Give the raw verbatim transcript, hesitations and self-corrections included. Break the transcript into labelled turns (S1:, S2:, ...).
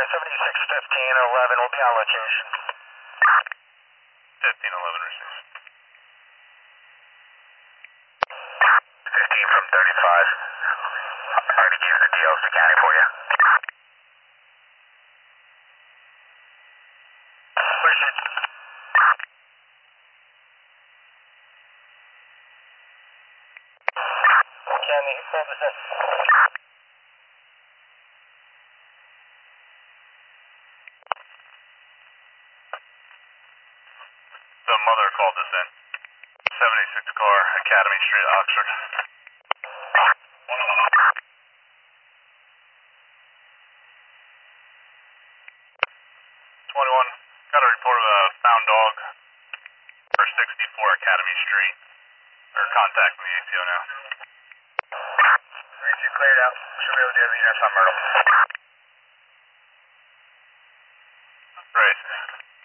S1: seventy-six fifteen eleven will be on location.
S2: fifteen eleven received.
S1: fifteen from thirty-five. Already gave the D Ls to County for you. Push it. County, hold this in.
S2: The mother called us in. seventy-six car, Academy Street, Oxford. twenty-one, got a report of a found dog for sixty-four Academy Street. They're contacting the A T O now.
S1: Reach it cleared out. Should be able to do the units on Myrtle.
S2: Great.